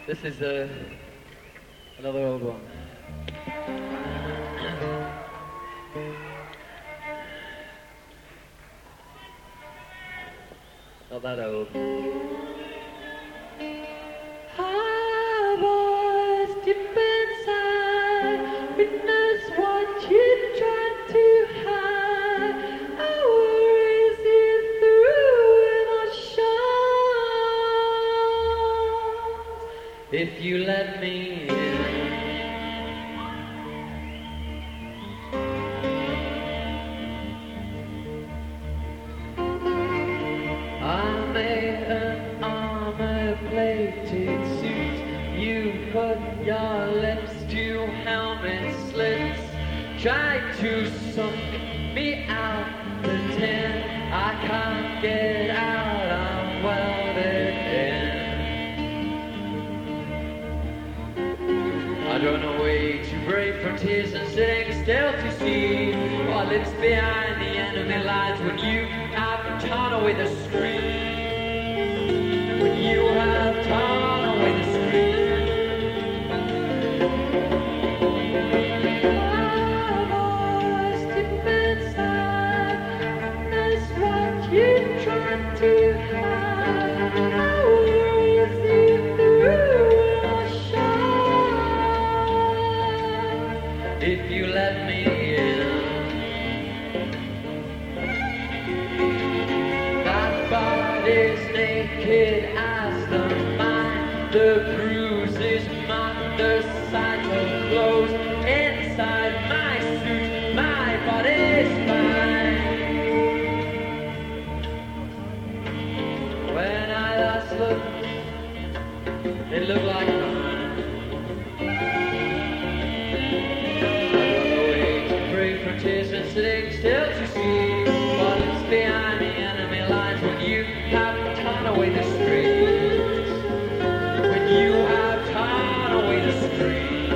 This is another old one. Not that old. I was deep inside, witness what you tried to hide. I will see through emotions If you let me in. I made an armor-plated suit. You put your lips to helmet slits. Tried to suck me out, pretend I can't get out. I'm welded in. I run away to brave frontiers and sitting still to see what lives behind the enemy lines when you have torn away the screen. When you have torn away the screen. I was deep inside, witness what you tried to hide. I will see through emotions If you let me in. That body's naked as the mind. The bruises mark the sides of clothes. Inside my suit, my body's fine. When I last looked, it looked like mine. Frontiers and sitting still to see what is behind the enemy lines when you have torn away the streets. When you have torn away the streets.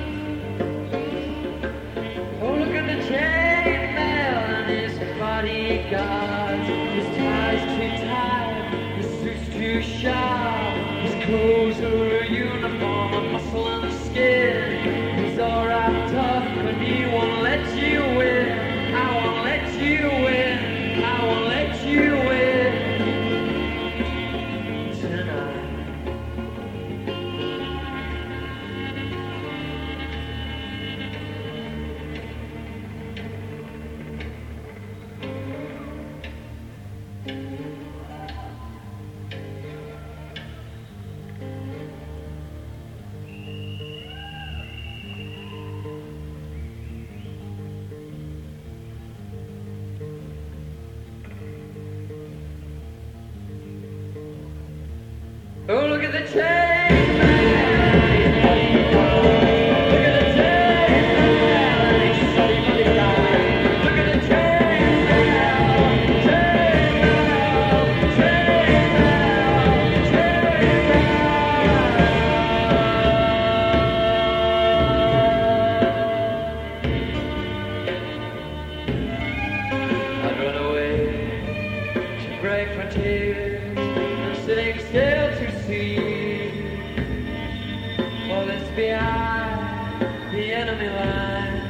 Oh, look at the chainmail and his bodyguards. His ties too tight, his suit's too sharp. His clothes are a uniform of muscle and skin. He's all wrapped up and he won't let you win. I won't let you win. I won't let you win tonight. Oh, look at the chain man! Look at the chain man! And he's sunny money guy. Look at the chain man! Chain man! Chain man! Chain man! I run away to break frontiers and sitting still to see what is behind the enemy line.